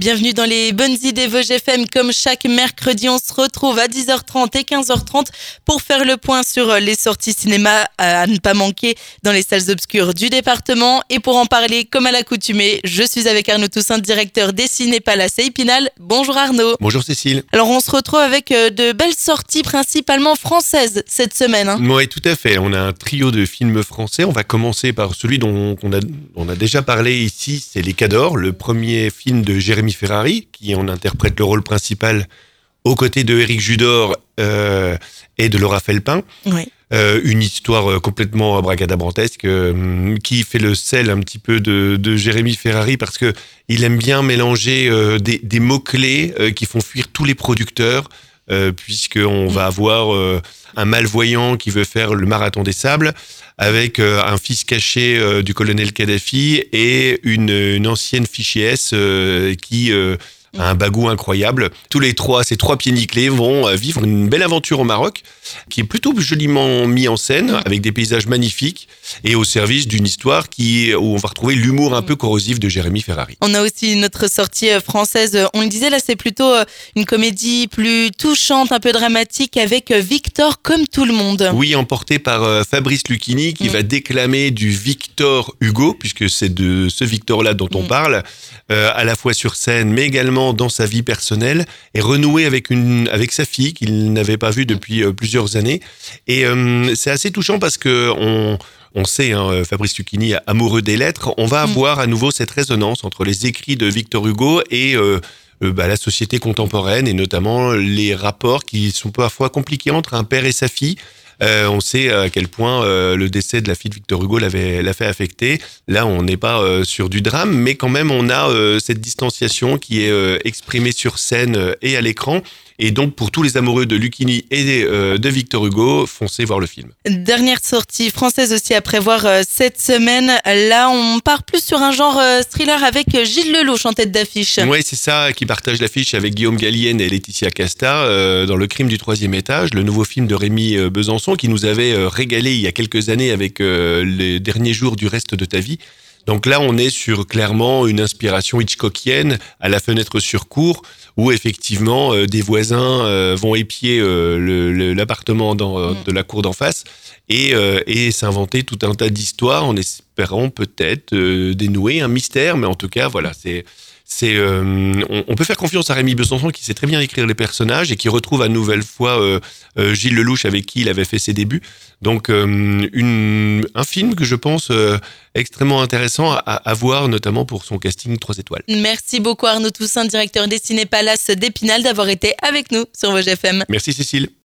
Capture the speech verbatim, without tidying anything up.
Bienvenue dans les bonnes idées Vosges F M. Comme chaque mercredi, on se retrouve à dix heures trente et quinze heures trente pour faire le point sur les sorties cinéma à ne pas manquer dans les salles obscures du département. Et pour en parler, comme à l'accoutumée, je suis avec Arnaud Toussaint, directeur des Ciné Palace à Épinal. Bonjour Arnaud. Bonjour Cécile. Alors on se retrouve avec de belles sorties principalement françaises cette semaine. Hein. Oui, tout à fait. On a un trio de films français. On va commencer par celui dont on a, on a déjà parlé ici, c'est Les Cadors, le premier film de Jérémy Ferrari, qui en interprète le rôle principal aux côtés de Éric Judor euh, et de Laura Felpin. Oui. Euh, une histoire complètement abracadabrantesque euh, qui fait le sel un petit peu de, de Jérémy Ferrari parce que il aime bien mélanger euh, des, des mots-clés euh, qui font fuir tous les producteurs euh, puisqu'on va avoir euh, un malvoyant qui veut faire le marathon des sables avec euh, un fils caché euh, du colonel Kadhafi et une, une ancienne fichier S euh, qui... Euh, un bagou incroyable. Tous les trois, ces trois pieds nickelés vont vivre une belle aventure au Maroc, qui est plutôt joliment mis en scène, avec des paysages magnifiques, et au service d'une histoire qui, où on va retrouver l'humour un peu corrosif de Jérémy Ferrari. On a aussi notre sortie française, on le disait, là c'est plutôt une comédie plus touchante, un peu dramatique, avec Victor comme tout le monde. Oui, emporté par Fabrice Lucchini, qui mmh. va déclamer du Victor Hugo, puisque c'est de ce Victor-là dont on mmh. parle, euh, à la fois sur scène, mais également dans sa vie personnelle, et renouer avec une avec sa fille qu'il n'avait pas vue depuis euh, plusieurs années. Et euh, c'est assez touchant parce que on on sait, hein, Fabrice Lucchini, amoureux des lettres, on va avoir à nouveau cette résonance entre les écrits de Victor Hugo et euh, euh, bah, la société contemporaine, et notamment les rapports qui sont parfois compliqués entre un père et sa fille. Euh, on sait à quel point euh, le décès de la fille de Victor Hugo l'avait l'a fait affecter. Là, on n'est pas euh, sur du drame, mais quand même, on a euh, cette distanciation qui est euh, exprimée sur scène euh, et à l'écran. Et donc, pour tous les amoureux de Lucchini et euh, de Victor Hugo, foncez voir le film. Dernière sortie française aussi à prévoir euh, cette semaine. Là, on part plus sur un genre euh, thriller avec Gilles Lellouche en tête d'affiche. Oui, c'est ça, qui partage l'affiche avec Guillaume Gallienne et Laetitia Casta euh, dans Le Crime du troisième étage, le nouveau film de Rémi euh, Besançon qui nous avait euh, régalé il y a quelques années avec euh, Les derniers jours du reste de ta vie. Donc là, on est sur clairement une inspiration hitchcockienne à La fenêtre sur cour, où effectivement euh, des voisins euh, vont épier euh, le, le, l'appartement dans, euh, de la cour d'en face et, euh, et s'inventer tout un tas d'histoires en espérant peut-être euh, dénouer un mystère. Mais en tout cas, voilà, c'est... C'est, euh, on, on peut faire confiance à Rémi Besançon qui sait très bien écrire les personnages et qui retrouve à nouvelle fois euh, euh, Gilles Lellouche avec qui il avait fait ses débuts. Donc euh, une, un film que je pense euh, extrêmement intéressant à, à voir, notamment pour son casting trois étoiles. Merci beaucoup Arnaud Toussaint, directeur des Ciné Palace d'Épinal, d'avoir été avec nous sur Vosges F M. Merci Cécile.